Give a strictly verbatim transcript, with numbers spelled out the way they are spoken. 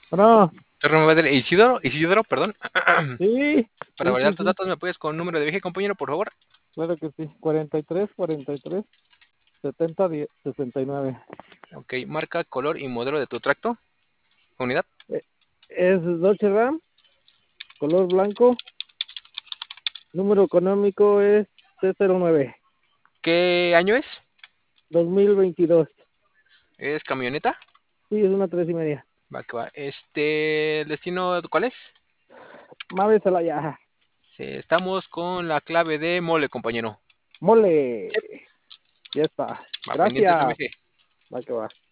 Bueno, Turno me va a Isidoro, Isidoro, perdón. sí, Para sí, validar sí, tus sí, datos, ¿me puedes con número de viaje, compañero, por favor? claro que sí. cuarenta y tres, cuarenta y tres, setenta, diez, sesenta y nueve. Ok, marca, color y modelo de tu tracto. Unidad. Eh, Es Dodge Ram, color blanco. Número económico es T cero nueve, ¿Qué año es? dos mil veintidós. ¿Es camioneta? Sí, es una tres y media. Va que va. Este, ¿el destino cuál es? Mave Celaya. Sí, estamos con la clave de mole, compañero. Mole. Sí. Ya está. Va pendientes de Gracias. viaje. Va que va.